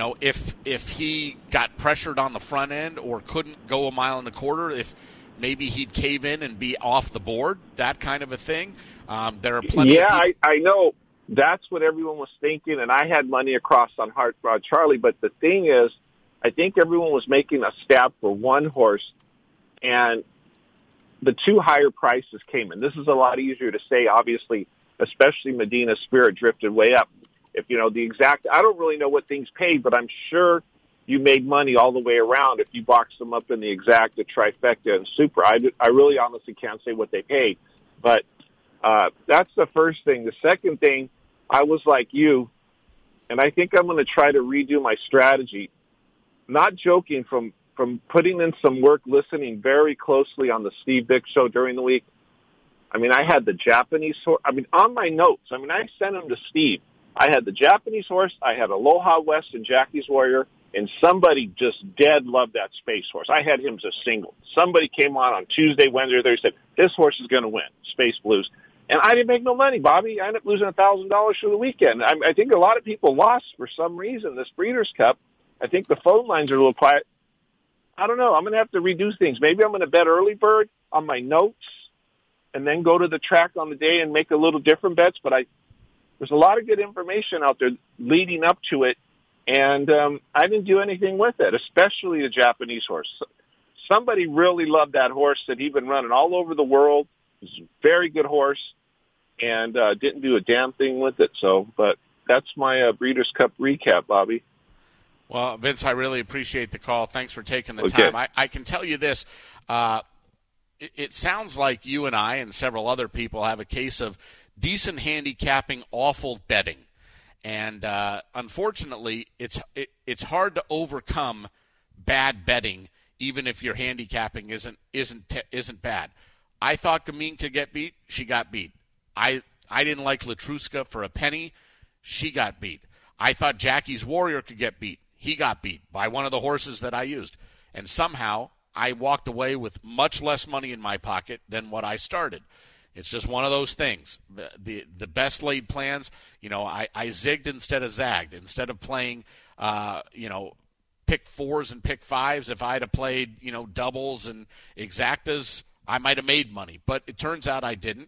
if he got pressured on the front end or couldn't go 1.25 miles, if maybe he'd cave in and be off the board, that kind of a thing. There are plenty of people. I know. That's what everyone was thinking, and I had money across on Hot Rod Charlie. But the thing is, I think everyone was making a stab for one horse, and the two higher prices came in. This is a lot easier to say, obviously, especially Medina Spirit drifted way up. If the exact, I don't really know what things paid, but I'm sure you made money all the way around if you boxed them up in the exact, the trifecta, and super. I really honestly can't say what they paid, but that's the first thing. The second thing, I was like you, and I think I'm going to try to redo my strategy. Not joking, from putting in some work, listening very closely on the Steve Vick show during the week. I mean, I had the Japanese horse. I mean, on my notes, I sent them to Steve. I had the Japanese horse, I had Aloha West and Jackie's Warrior, and somebody just dead loved that Space Horse. I had him as a single. Somebody came on Tuesday, Wednesday, they said, this horse is going to win, Space Blues. And I didn't make no money, Bobby. I ended up losing $1,000 for the weekend. I think a lot of people lost for some reason this Breeders' Cup. I think the phone lines are a little quiet. I don't know. I'm going to have to redo things. Maybe I'm going to bet early bird on my notes and then go to the track on the day and make a little different bets. But there's a lot of good information out there leading up to it, and I didn't do anything with it, especially the Japanese horse. Somebody really loved that horse that he'd been running all over the world. It's a very good horse, and didn't do a damn thing with it. But that's my Breeders' Cup recap, Bobby. Well, Vince, I really appreciate the call. Thanks for taking the time. I can tell you this. It sounds like you and I and several other people have a case of decent handicapping, awful betting. And unfortunately, it's hard to overcome bad betting, even if your handicapping isn't bad. I thought Gamine could get beat. She got beat. I didn't like Latruska for a penny. She got beat. I thought Jackie's Warrior could get beat. He got beat by one of the horses that I used. And somehow I walked away with much less money in my pocket than what I started. It's just one of those things. The best laid plans, I zigged instead of zagged. Instead of playing, pick fours and pick fives, if I had played, doubles and exactas, I might have made money. But it turns out I didn't.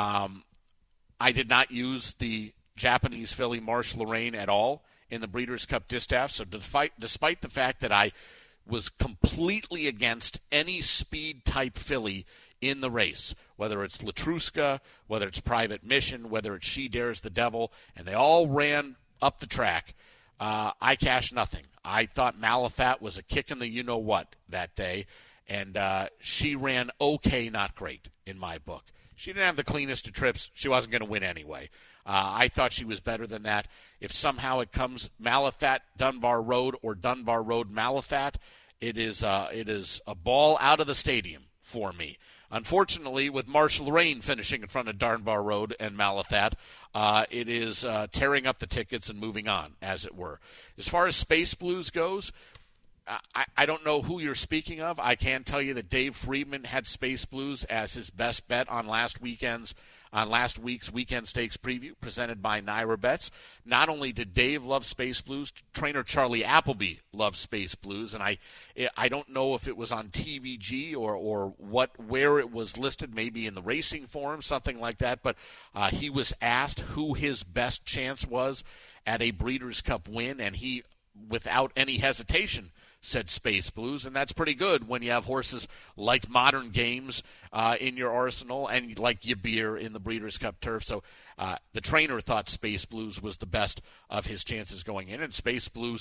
I did not use the Japanese filly Marsh Lorraine at all in the Breeders' Cup Distaff. So despite the fact that I was completely against any speed-type filly in the race, whether it's Latruska, whether it's Private Mission, whether it's She Dares the Devil, and they all ran up the track, I cashed nothing. I thought Malathat was a kick in the you-know-what that day, and she ran okay, not great, in my book. She didn't have the cleanest of trips. She wasn't going to win anyway. I thought she was better than that. If somehow it comes Malathat, Dunbar Road, or Dunbar Road, Malathat, it is a ball out of the stadium for me. Unfortunately, with Marsh Lorraine finishing in front of Dunbar Road and Malathat, it is tearing up the tickets and moving on, as it were. As far as Space Blues goes, I don't know who you're speaking of. I can tell you that Dave Friedman had Space Blues as his best bet on last week's Weekend Stakes preview presented by Naira Bets. Not only did Dave love Space Blues, trainer Charlie Appleby loved Space Blues, and I don't know if it was on TVG or where it was listed, maybe in the racing forum, something like that, but he was asked who his best chance was at a Breeders' Cup win, and he, without any hesitation, said Space Blues, and that's pretty good when you have horses like Modern Games in your arsenal and like Yabir in the Breeders' Cup Turf. So the trainer thought Space Blues was the best of his chances going in, and Space Blues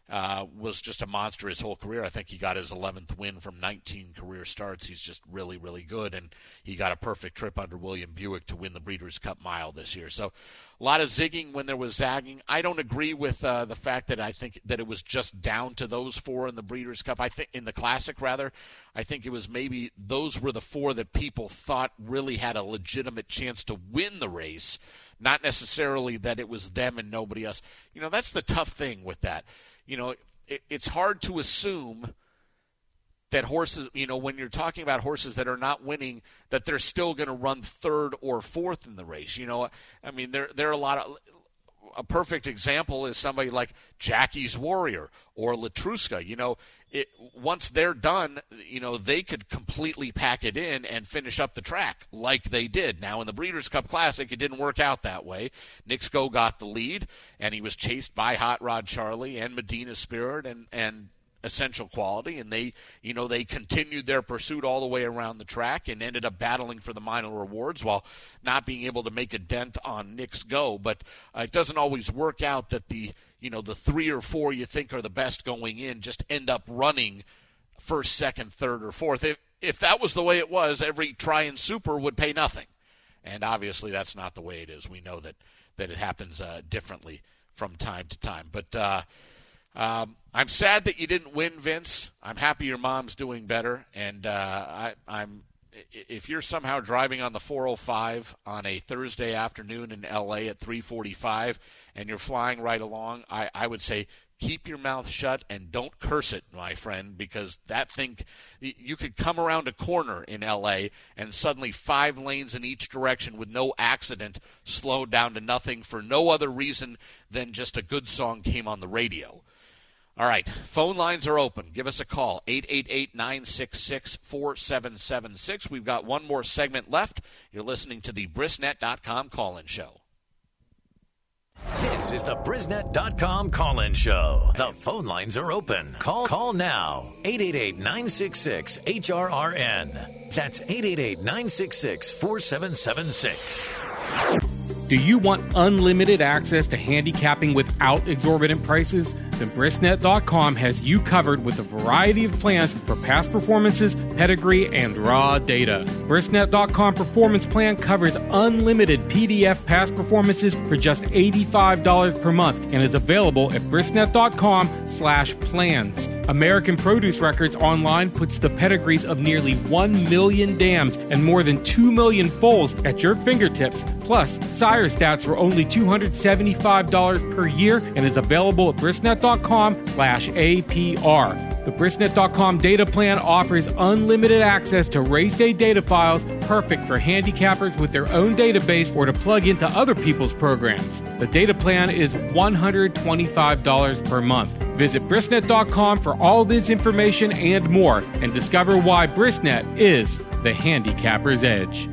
was just a monster his whole career. I think he got his 11th win from 19 career starts. He's just really, really good, and he got a perfect trip under William Buick to win the Breeders' Cup Mile this year. So a lot of zigging when there was zagging. I don't agree with the fact that I think that it was just down to those four in the Breeders' Cup. I think in the Classic, rather, I think it was maybe those were the four that people thought really had a legitimate chance to win the race, not necessarily that it was them and nobody else. That's the tough thing with that. It's hard to assume that horses, when you're talking about horses that are not winning, that they're still going to run third or fourth in the race. There are a lot of. A perfect example is somebody like Jackie's Warrior or Latruska. Once they're done, they could completely pack it in and finish up the track like they did. Now, in the Breeders' Cup Classic, it didn't work out that way. Nick Sko got the lead, and he was chased by Hot Rod Charlie and Medina Spirit and Essential Quality, and they continued their pursuit all the way around the track and ended up battling for the minor rewards while not being able to make a dent on Nick's go. But it doesn't always work out that the three or four you think are the best going in just end up running first, second, third, or fourth. If that was the way it was, every Tryon Super would pay nothing. And obviously that's not the way it is. We know that it happens differently from time to time. But I'm sad that you didn't win, Vince. I'm happy your mom's doing better. And if you're somehow driving on the 405 on a Thursday afternoon in L.A. at 3:45 and you're flying right along, I would say keep your mouth shut and don't curse it, my friend, because that thing, you could come around a corner in L.A. and suddenly 5 lanes in each direction with no accident slowed down to nothing for no other reason than just a good song came on the radio. All right, phone lines are open. Give us a call, 888-966-4776. We've got one more segment left. You're listening to the Brisnet.com call-in show. This is the Brisnet.com call-in show. The phone lines are open. Call now, 888-966-HRRN. That's 888-966-4776. Do you want unlimited access to handicapping without exorbitant prices? Then Brisnet.com has you covered with a variety of plans for past performances, pedigree, and raw data. Brisnet.com Performance Plan covers unlimited PDF past performances for just $85 per month and is available at Brisnet.com/plans. American Produce Records Online puts the pedigrees of nearly 1 million dams and more than 2 million foals at your fingertips, plus sire stats for only $275 per year and is available at Brisnet.com/APR. The Brisnet.com data plan offers unlimited access to race day data files, perfect for handicappers with their own database or to plug into other people's programs. The data plan is $125 per month. Visit Brisnet.com for all this information and more, and discover why Brisnet is the handicapper's edge.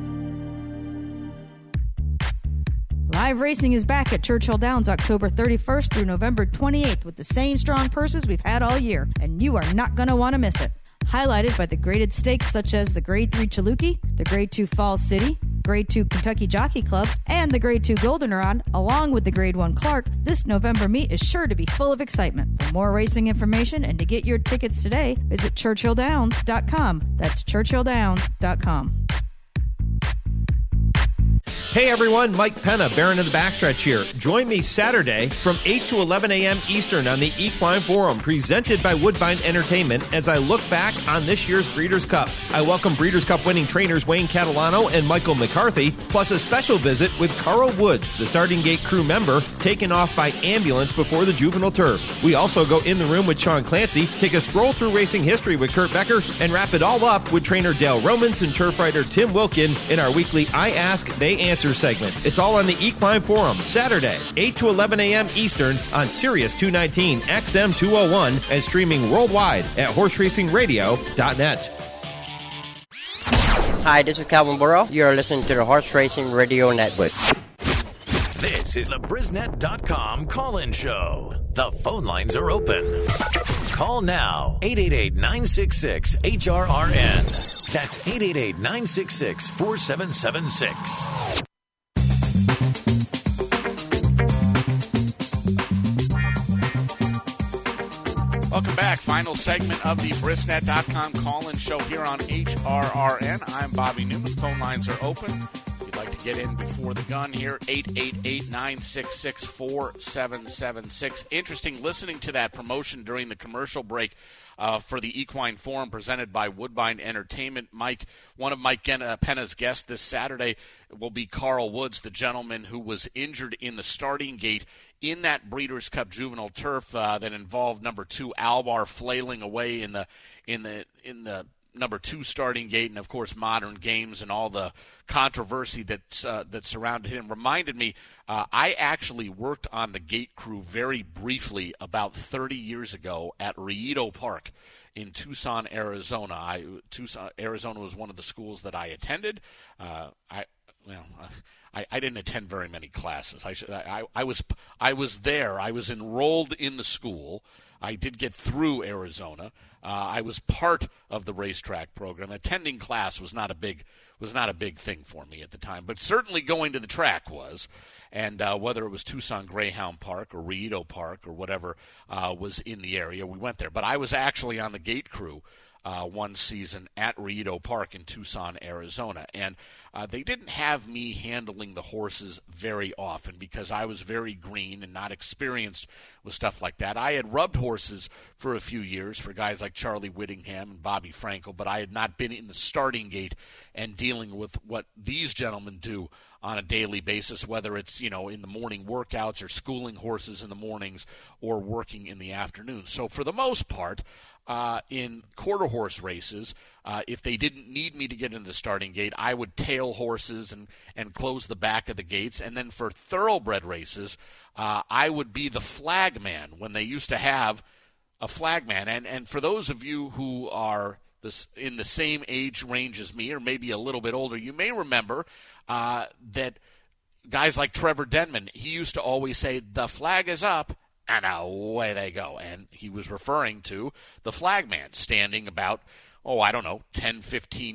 Live racing is back at Churchill Downs October 31st through November 28th with the same strong purses we've had all year, and you are not going to want to miss it. Highlighted by the graded stakes such as the Grade 3 Chaluki, the Grade 2 Falls City, Grade 2 Kentucky Jockey Club, and the Grade 2 Goldenrod, along with the Grade 1 Clark, this November meet is sure to be full of excitement. For more racing information and to get your tickets today, visit ChurchillDowns.com. That's ChurchillDowns.com. Hey everyone, Mike Penna, Baron of the Backstretch here. Join me Saturday from 8 to 11 a.m. Eastern on the Equine Forum, presented by Woodbine Entertainment, as I look back on this year's Breeders' Cup. I welcome Breeders' Cup winning trainers Wayne Catalano and Michael McCarthy, plus a special visit with Carl Woods, the Starting Gate crew member, taken off by ambulance before the Juvenile Turf. We also go in the room with Sean Clancy, take a stroll through racing history with Kurt Becker, and wrap it all up with trainer Dale Romans and turf writer Tim Wilkin in our weekly I Ask, They Answer segment. It's all on the Equine Forum, Saturday, 8 to 11 a.m. Eastern on Sirius 219 XM 201 and streaming worldwide at horseracingradio.net. Hi, this is Calvin Burrow. You're listening to the Horse Racing Radio Network. This is the Brisnet.com call-in show. The phone lines are open. Call now, 888-966-HRRN. That's 888-966-4776. Welcome back. Final segment of the Brisnet.com call-in show here on HRRN. I'm Bobby Newman. Phone lines are open. If you'd like to get in before the gun here, 888-966-4776. Interesting listening to that promotion during the commercial break for the Equine Forum presented by Woodbine Entertainment. Mike, one of Mike Penna's guests this Saturday will be Carl Woods, the gentleman who was injured in the starting gate in that Breeders' Cup Juvenile Turf that involved number 2 Albar flailing away in the number 2 starting gate, and of course Modern Games and all the controversy that surrounded him. Reminded me, I actually worked on the gate crew very briefly about 30 years ago at Riedo Park in Tucson, Arizona. Arizona was one of the schools that I attended. I didn't attend very many classes. I was there. I was enrolled in the school. I did get through Arizona. I was part of the racetrack program. Attending class was not a big thing for me at the time, but certainly going to the track was. And whether it was Tucson Greyhound Park or Riedo Park or whatever was in the area, we went there. But I was actually on the gate crew one season at Riedo Park in Tucson, Arizona. And they didn't have me handling the horses very often because I was very green and not experienced with stuff like that. I had rubbed horses for a few years for guys like Charlie Whittingham and Bobby Frankel, but I had not been in the starting gate and dealing with what these gentlemen do on a daily basis, whether it's, in the morning workouts or schooling horses in the mornings or working in the afternoon. So for the most part, in quarter horse races, if they didn't need me to get into the starting gate, I would tail horses and close the back of the gates. And then for thoroughbred races, I would be the flag man when they used to have a flag man. And for those of you who are in the same age range as me or maybe a little bit older, you may remember that guys like Trevor Denman, he used to always say, "The flag is up," and away they go. And he was referring to the flagman standing about, 10, 15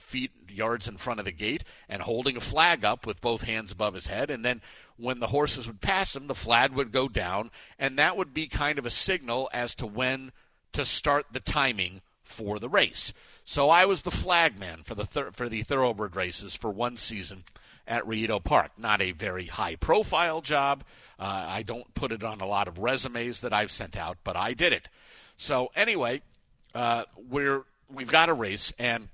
yards in front of the gate and holding a flag up with both hands above his head. And then when the horses would pass him, the flag would go down, and that would be kind of a signal as to when to start the timing for the race. So I was the flagman for the thoroughbred races for one season at Riedo Park. Not a very high-profile job. I don't put it on a lot of resumes that I've sent out, but I did it. So anyway, we've got a race, and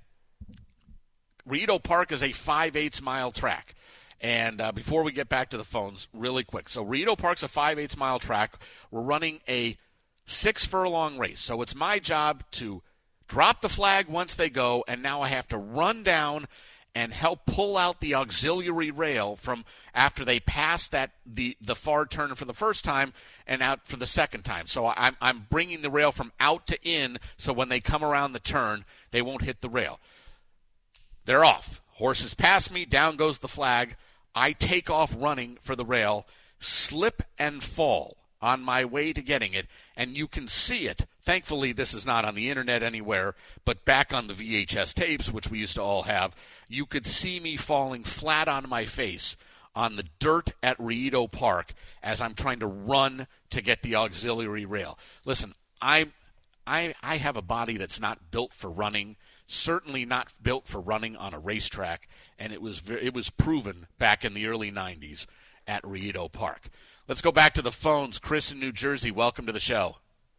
Riedo Park is a 5/8 mile track. And before we get back to the phones, really quick. So Riedo Park's a 5/8 mile track. We're running a 6-furlong race. So it's my job to drop the flag once they go, and now I have to run down and help pull out the auxiliary rail from after they pass the far turn for the first time and out for the second time. So I'm bringing the rail from out to in, so when they come around the turn, they won't hit the rail. They're off. Horses pass me, down goes the flag. I take off running for the rail, slip and fall on my way to getting it, and you can see it. Thankfully, this is not on the internet anywhere, but back on the VHS tapes, which we used to all have, you could see me falling flat on my face on the dirt at Riedo Park as I'm trying to run to get the auxiliary rail. Listen, I have a body that's not built for running, certainly not built for running on a racetrack, and it was proven back in the early 90s at Riedo Park. Let's go back to the phones. Chris in New Jersey, welcome to the show.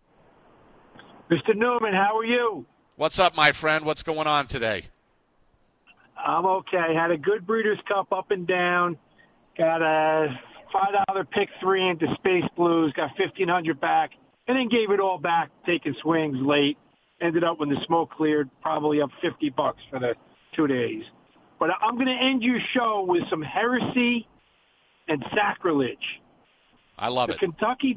Mr. Newman, how are you? What's up, my friend? What's going on today? I'm okay. Had a good Breeders' Cup up and down. Got a $5 pick 3 into Space Blues. Got $1,500 back. And then gave it all back, taking swings late. Ended up when the smoke cleared, probably up $50 for the 2 days. But I'm going to end your show with some heresy and sacrilege. I love it. The Kentucky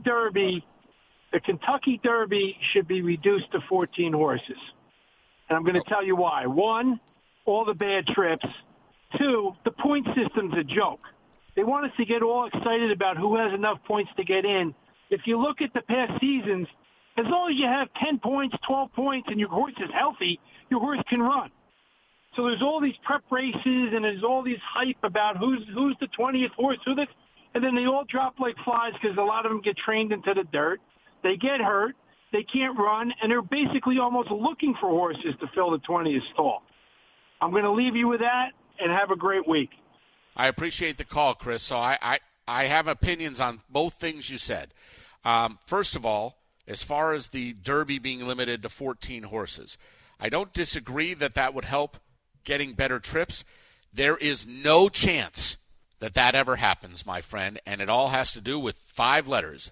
Derby should be reduced to 14 horses. And I'm going to tell you why. 1, all the bad trips. 2, the point system's a joke. They want us to get all excited about who has enough points to get in. If you look at the past seasons, as long as you have 10 points, 12 points, and your horse is healthy, your horse can run. So there's all these prep races, and there's all these hype about who's the 20th horse, and then they all drop like flies because a lot of them get trained into the dirt. They get hurt. They can't run, and they're basically almost looking for horses to fill the 20th stall. I'm going to leave you with that, and have a great week. I appreciate the call, Chris. So I have opinions on both things you said. First of all, as far as the Derby being limited to 14 horses, I don't disagree that would help getting better trips. There is no chance that ever happens, my friend, and it all has to do with 5 letters,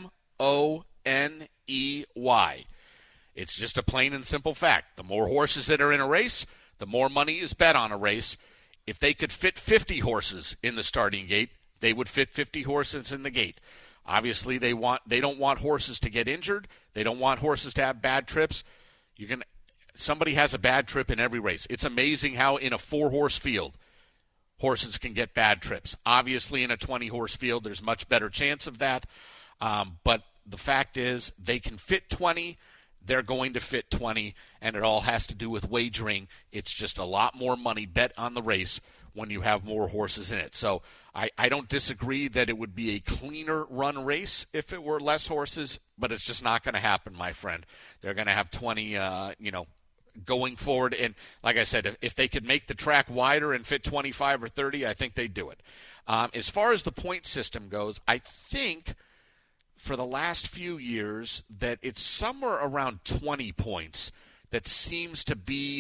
MONEY. It's just a plain and simple fact. The more horses that are in a race, the more money is bet on a race. If they could fit 50 horses in the starting gate, they would fit 50 horses in the gate. Obviously, they don't want horses to get injured. They don't want horses to have bad trips. Somebody has a bad trip in every race. It's amazing how in a 4-horse field, horses can get bad trips. Obviously, in a 20-horse field, there's much better chance of that. But the fact is, they can fit 20. They're going to fit 20, and it all has to do with wagering. It's just a lot more money bet on the race when you have more horses in it. So I don't disagree that it would be a cleaner run race if it were less horses, but it's just not going to happen, my friend. They're going to have 20, going forward. And like I said, if they could make the track wider and fit 25 or 30, I think they'd do it. As far as the point system goes, I think for the last few years that it's somewhere around 20 points that seems to be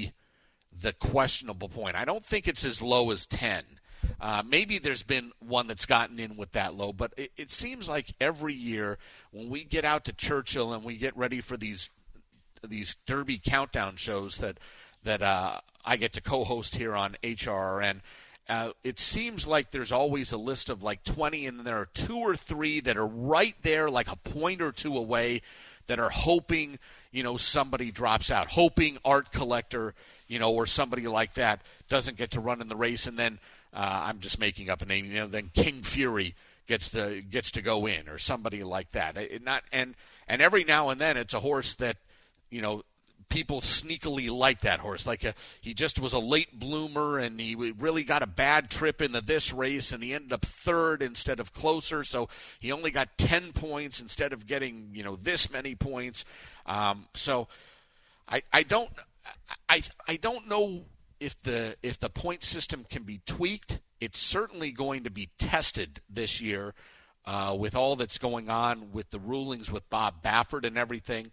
the questionable point. I don't think it's as low as 10. Maybe there's been one that's gotten in with that low, but it seems like every year when we get out to Churchill and we get ready for these Derby countdown shows that I get to co-host here on HRRN, it seems like there's always a list of like 20, and there are 2 or 3 that are right there, like a point or 2 away, that are hoping, somebody drops out, hoping Art Collector, or somebody like that doesn't get to run in the race, and then I'm just making up a name, then King Fury gets to go in, or somebody like that. And every now and then it's a horse that, people sneakily like that horse. Like he just was a late bloomer, and he really got a bad trip into this race, and he ended up 3rd instead of closer. So he only got 10 points instead of getting this many points. So I don't know if the point system can be tweaked. It's certainly going to be tested this year with all that's going on with the rulings with Bob Baffert and everything.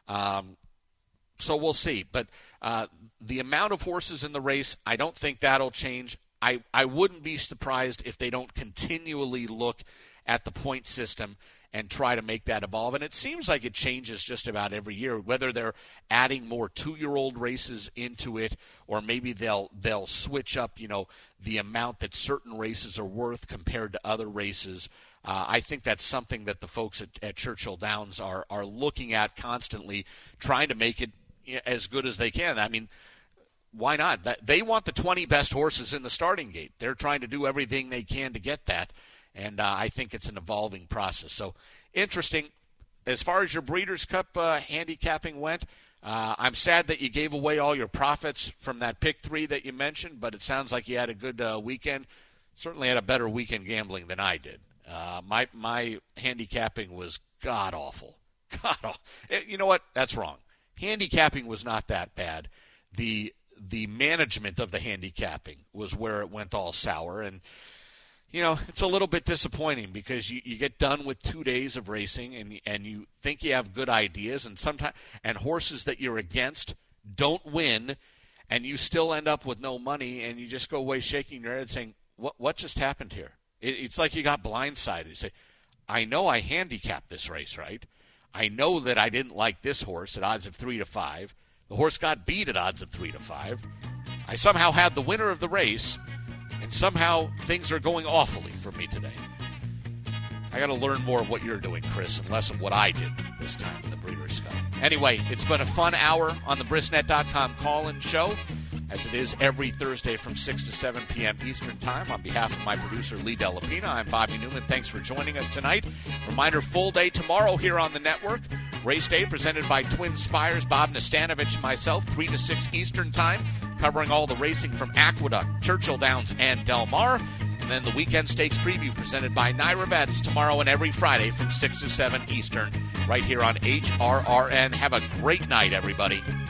So we'll see. But the amount of horses in the race, I don't think that'll change. I wouldn't be surprised if they don't continually look at the point system and try to make that evolve. And it seems like it changes just about every year, whether they're adding more 2-year-old races into it, or maybe they'll switch up, the amount that certain races are worth compared to other races. I think that's something that the folks at Churchill Downs are looking at constantly, trying to make it as good as they can. I mean, why not? They want the 20 best horses in the starting gate. They're trying to do everything they can to get that, and I think it's an evolving process. So, interesting. As far as your Breeders' Cup handicapping went, I'm sad that you gave away all your profits from that pick 3 that you mentioned, but it sounds like you had a good weekend. Certainly had a better weekend gambling than I did. My handicapping was god-awful. God-awful. You know what? That's wrong. Handicapping was not that bad. The management of the handicapping was where it went all sour. And, it's a little bit disappointing because you get done with 2 days of racing and you think you have good ideas, and horses that you're against don't win, and you still end up with no money, and you just go away shaking your head saying, what just happened here? It's like you got blindsided. You say, I know I handicapped this race, right? I know that I didn't like this horse at odds of 3-5. The horse got beat at odds of 3-5. I somehow had the winner of the race, and somehow things are going awfully for me today. I got to learn more of what you're doing, Chris, and less of what I did this time in the Breeders' Cup. Anyway, it's been a fun hour on the Brisnet.com call-in show, as it is every Thursday from 6 to 7 p.m. Eastern Time. On behalf of my producer, Lee Delapina, I'm Bobby Newman. Thanks for joining us tonight. Reminder, full day tomorrow here on the network. Race day presented by Twin Spires, Bob Nastanovich and myself, 3 to 6 Eastern Time, covering all the racing from Aqueduct, Churchill Downs, and Del Mar. And then the Weekend Stakes Preview presented by Naira Bets tomorrow and every Friday from 6 to 7 Eastern right here on HRRN. Have a great night, everybody.